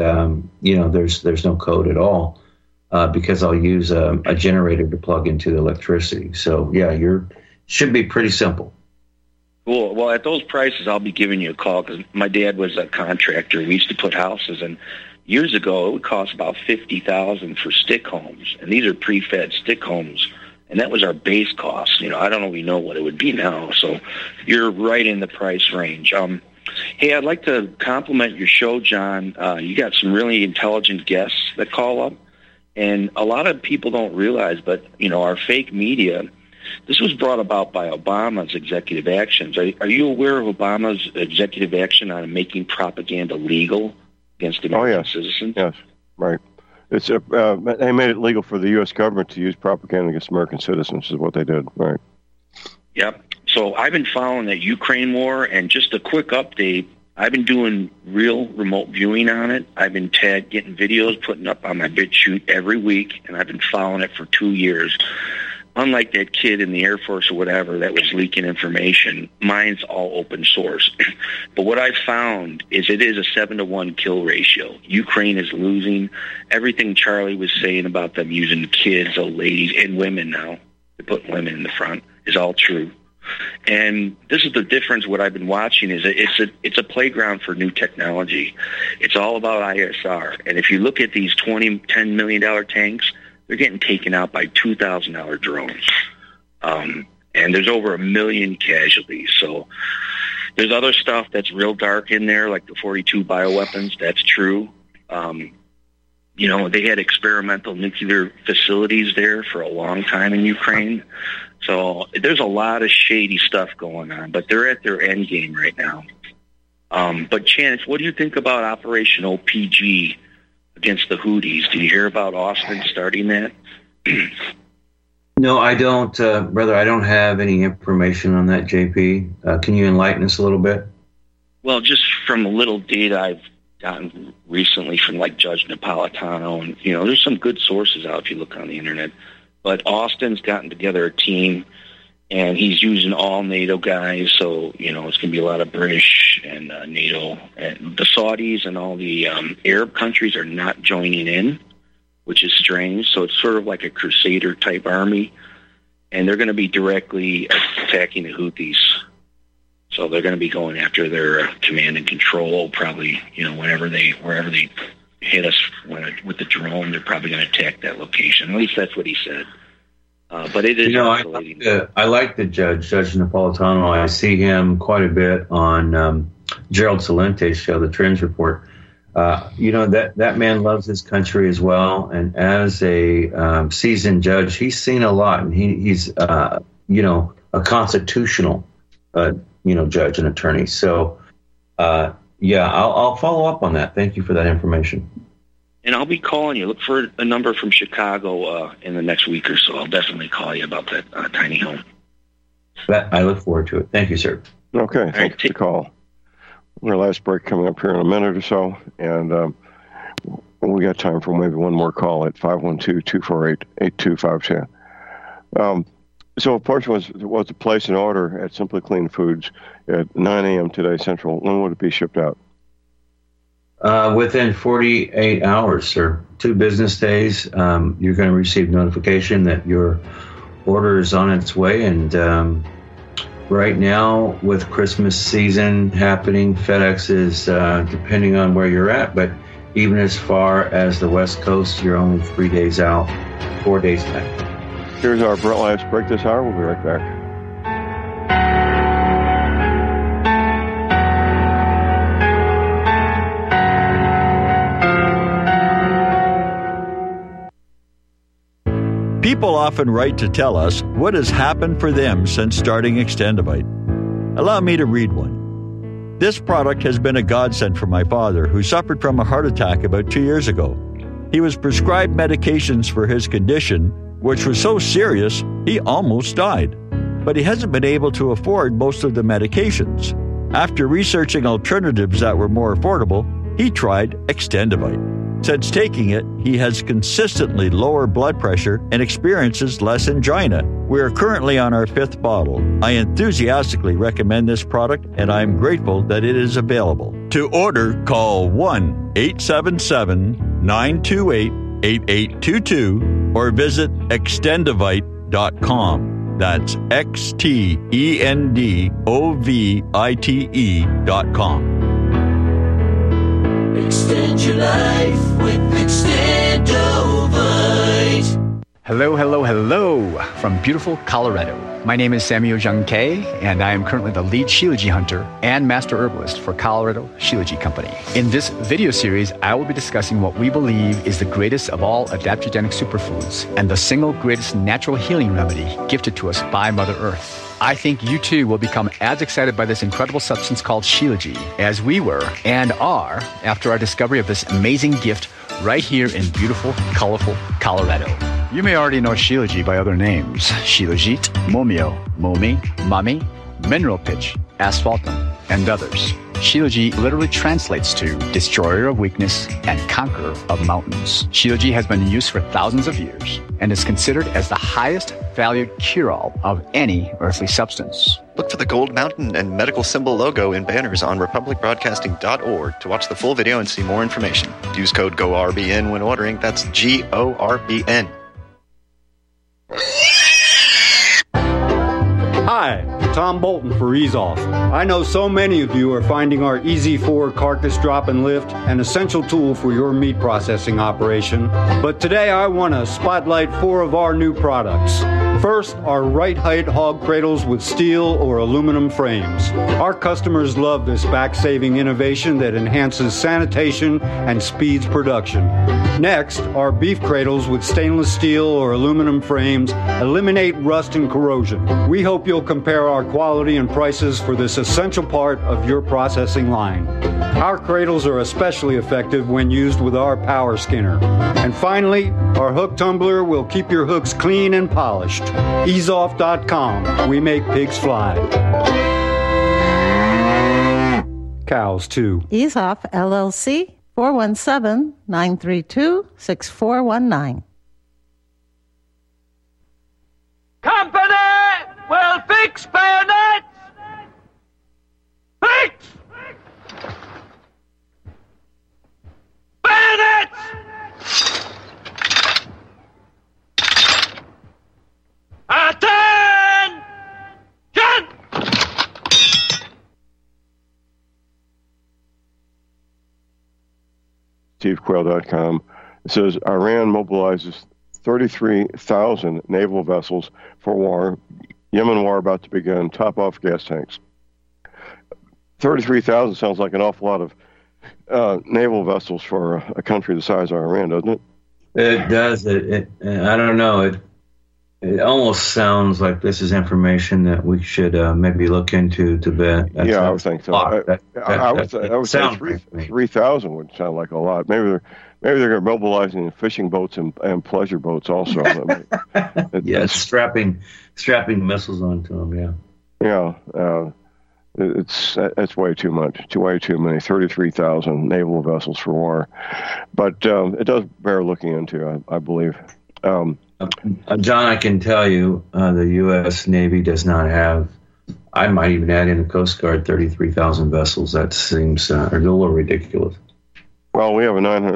there's no code at all because I'll use a generator to plug into the electricity. So yeah, should be pretty simple. Cool. Well, at those prices, I'll be giving you a call because my dad was a contractor. We used to put houses, and years ago it would cost about $50,000 for stick homes, and these are pre-fed stick homes, and that was our base cost. I don't really know what it would be now. So you're right in the price range. Hey, I'd like to compliment your show, John. You got some really intelligent guests that call up, and a lot of people don't realize, but our fake media. This was brought about by Obama's executive actions. Are you aware of Obama's executive action on making propaganda legal against American citizens? Yes, right. It's they made it legal for the U.S. government to use propaganda against American citizens is what they did, right? Yep. So I've been following the Ukraine war, and just a quick update, I've been doing real remote viewing on it. I've been getting videos, putting up on my BitChute every week, and I've been following it for 2 years. Unlike that kid in the Air Force or whatever that was leaking information, mine's all open source. But what I've found is it is a 7-to-1 kill ratio. Ukraine is losing. Everything Charlie was saying about them using kids, old ladies, and women now, they put women in the front, is all true. And this is the difference. What I've been watching is it's a playground for new technology. It's all about ISR. And if you look at these $10 million tanks, they're getting taken out by $2,000 drones. And there's over 1 million casualties. So there's other stuff that's real dark in there, like the 42 bioweapons. That's true. They had experimental nuclear facilities there for a long time in Ukraine. So there's a lot of shady stuff going on, but they're at their end game right now. But Chance, what do you think about Operation OPG against the Houthis? Did you hear about Austin starting that? No, I don't, brother. I don't have any information on that, JP. Can you enlighten us a little bit? Well, just from a little data I've gotten recently from like Judge Napolitano, and there's some good sources out if you look on the internet. But Austin's gotten together a team, and he's using all NATO guys. So it's going to be a lot of British and NATO, and the Saudis and all the Arab countries are not joining in, which is strange. So it's sort of like a crusader type army, and they're going to be directly attacking the Houthis. So they're going to be going after their command and control, probably, wherever they hit us with the drone, they're probably going to attack that location. At least that's what he said. But it is oscillating. I like the Judge Napolitano. I see him quite a bit on Gerald Salente's show, The Trends Report. That man loves his country as well. And as a seasoned judge, he's seen a lot. And he's a constitutional, judge and attorney. So Yeah, I'll follow up on that. Thank you for that information. And I'll be calling you. Look for a number from Chicago in the next week or so. I'll definitely call you about that tiny home. I look forward to it. Thank you, sir. Okay, thanks for the call. Our last break coming up here in a minute or so, and we got time for maybe one more call at 512-248-8252. So a portion was to place an order at Simply Clean Foods at 9 a.m. today Central. When would it be shipped out? Within 48 hours, sir. 2 business days. You're going to receive notification that your order is on its way. And right now, with Christmas season happening, FedEx is, depending on where you're at, but even as far as the West Coast, you're only 3 days out, 4 days back. Here's our last break this hour. We'll be right back. People often write to tell us what has happened for them since starting Extendivite. Allow me to read one. This product has been a godsend for my father, who suffered from a heart attack about 2 years ago. He was prescribed medications for his condition, which was so serious he almost died. But he hasn't been able to afford most of the medications. After researching alternatives that were more affordable, he tried Extendivite. Since taking it, he has consistently lower blood pressure and experiences less angina. We are currently on our 5th bottle. I enthusiastically recommend this product, and I am grateful that it is available. To order, call 1-877-928-8822 or visit extendivite.com. That's XTENDOVITE.com. Extend your life with Extendovite. Hello, hello, hello from beautiful Colorado. My name is Samuel Jung Kei, and I am currently the lead Shilajit hunter and master herbalist for Colorado Shilajit Company. In this video series, I will be discussing what we believe is the greatest of all adaptogenic superfoods and the single greatest natural healing remedy gifted to us by Mother Earth. I think you too will become as excited by this incredible substance called Shilajit as we were and are after our discovery of this amazing gift right here in beautiful, colorful Colorado. You may already know Shilajit by other names: Shilajit, Momio, Momi, Mami, Mineral Pitch, Asphaltum, and others. Shilajit literally translates to destroyer of weakness and conqueror of mountains. Shilajit has been in use for thousands of years and is considered as the highest valued cure-all of any earthly substance. Look for the gold mountain and medical symbol logo in banners on republicbroadcasting.org to watch the full video and see more information. Use code GORBN when ordering. That's GORBN. Hi, Tom Bolton for Ease Off. I know so many of you are finding our Easy 4 carcass drop and lift an essential tool for your meat processing operation. But today I want to spotlight 4 of our new products. First, our right height hog cradles with steel or aluminum frames. Our customers love this back-saving innovation that enhances sanitation and speeds production. Next, our beef cradles with stainless steel or aluminum frames eliminate rust and corrosion. We hope you'll compare our quality and prices for this essential part of your processing line. Our cradles are especially effective when used with our power skinner. And finally, our hook tumbler will keep your hooks clean and polished. Easeoff.com. We make pigs fly. Cows, too. Ease Off, LLC, 417-932-6419. Company will fix bayonets! Fix! Bayonets! Attention! SteveQuail.com. It says Iran mobilizes 33,000 naval vessels for war. Yemen war about to begin. Top off gas tanks. 33,000 sounds like an awful lot of naval vessels for a country the size of Iran, doesn't it? It does. I don't know. It almost sounds like this is information that we should maybe look into to vet. I would think so. I would say 3,000 would sound like a lot. Maybe they're mobilizing fishing boats and pleasure boats also. Strapping missiles onto them. That's way too much. Way too many. 33,000 naval vessels for war, but it does bear looking into, I believe. John, I can tell you, the U.S. Navy does not have. I might even add in the Coast Guard 33,000 vessels. That seems a little ridiculous. Well, we have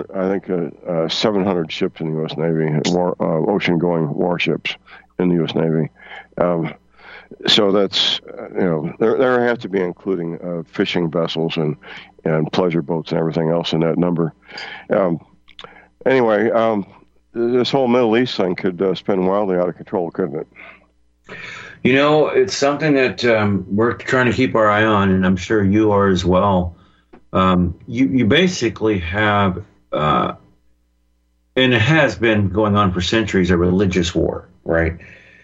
700 ships in the U.S. Navy, ocean-going warships in the U.S. Navy. So that's there has to be including fishing vessels and pleasure boats and everything else in that number. This whole Middle East thing could spin wildly out of control, couldn't it? It's something that we're trying to keep our eye on, and I'm sure you are as well. You basically have, and it has been going on for centuries, a religious war, right?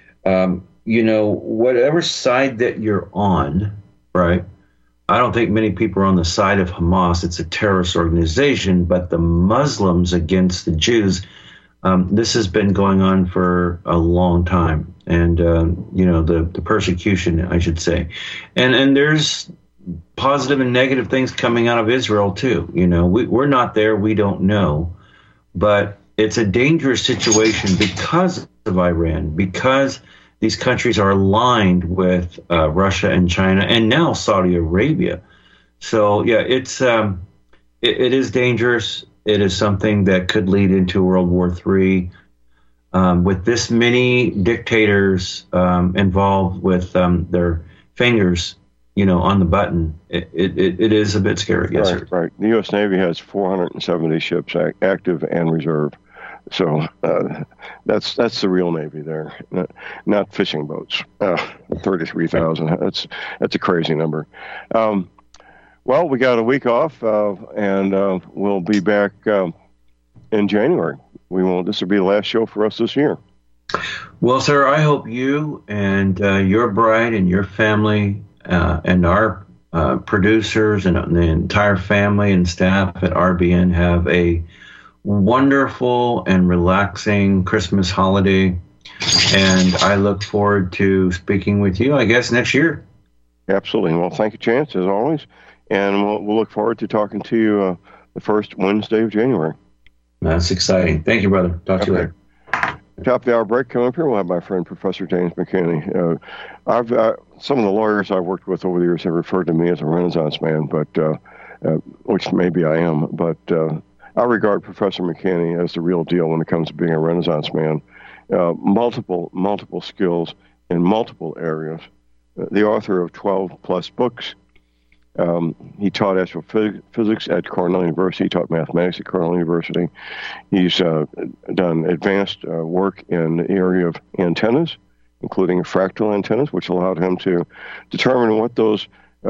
Whatever side that you're on, right? I don't think many people are on the side of Hamas. It's a terrorist organization, but the Muslims against the Jews, this has been going on for a long time. And, the persecution, I should say. And there's positive and negative things coming out of Israel, too. We're not there. We don't know. But it's a dangerous situation because of Iran, because these countries are aligned with Russia and China and now Saudi Arabia. So, it is dangerous. It is something that could lead into World War III. With this many dictators involved with their fingers, on the button, it is a bit scary. Yes, sir. Right. The U.S. Navy has 470 ships active and reserve. So that's the real Navy there, not fishing boats. 33,000. That's a crazy number. Well, we got a week off, and we'll be back in January. This will be the last show for us this year. Well, sir, I hope you and your bride and your family and our producers and the entire family and staff at RBN have a wonderful and relaxing Christmas holiday. And I look forward to speaking with you, I guess, next year. Absolutely. Well, thank you, Chance, as always. And we'll look forward to talking to you the first Wednesday of January. That's exciting. Thank you, brother. Talk to you later. Top of the hour break coming up here. We'll have my friend Professor James McKinney. Some of the lawyers I've worked with over the years have referred to me as a Renaissance man, but which maybe I am. But I regard Professor McKinney as the real deal when it comes to being a Renaissance man. Multiple skills in multiple areas. The author of 12-plus books. He taught astrophysics at Cornell University. He taught mathematics at Cornell University. He's done advanced work in the area of antennas, including fractal antennas, which allowed him to determine what those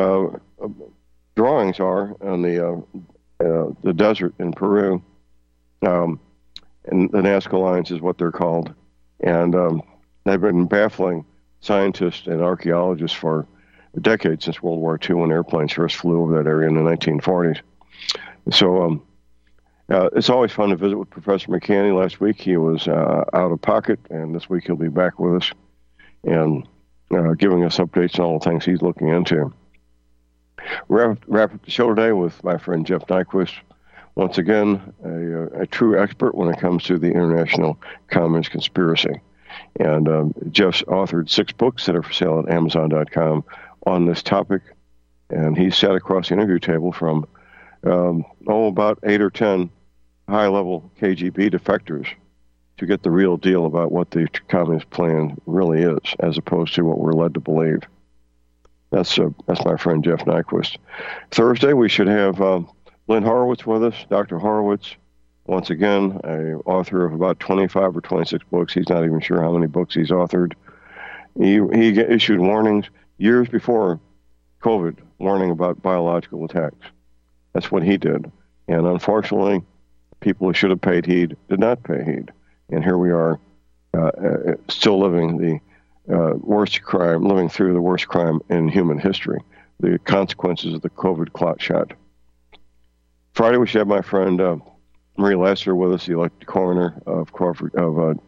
drawings are on the desert in Peru. And the Nazca lines is what they're called. And they've been baffling scientists and archaeologists for a decade, since World War II, when airplanes first flew over that area in the 1940s. So it's always fun to visit with Professor McKinney. Last week he was out of pocket, and this week he'll be back with us and giving us updates on all the things he's looking into. Wrap up the show today with my friend Jeff Nyquist. Once again, a true expert when it comes to the international communist conspiracy. And Jeff's authored 6 books that are for sale at Amazon.com on this topic. And he sat across the interview table from, about 8 or 10 high-level KGB defectors to get the real deal about what the communist plan really is, as opposed to what we're led to believe. That's my friend Jeff Nyquist. Thursday, we should have Lynn Horowitz with us. Dr. Horowitz, once again, an author of about 25 or 26 books. He's not even sure how many books he's authored. He issued warnings years before COVID, warning about biological attacks. That's what he did. And unfortunately, people who should have paid heed did not pay heed. And here we are still living the worst crime, living through the worst crime in human history, the consequences of the COVID clot shot. Friday, we should have my friend Marie Lasser with us, the elected coroner of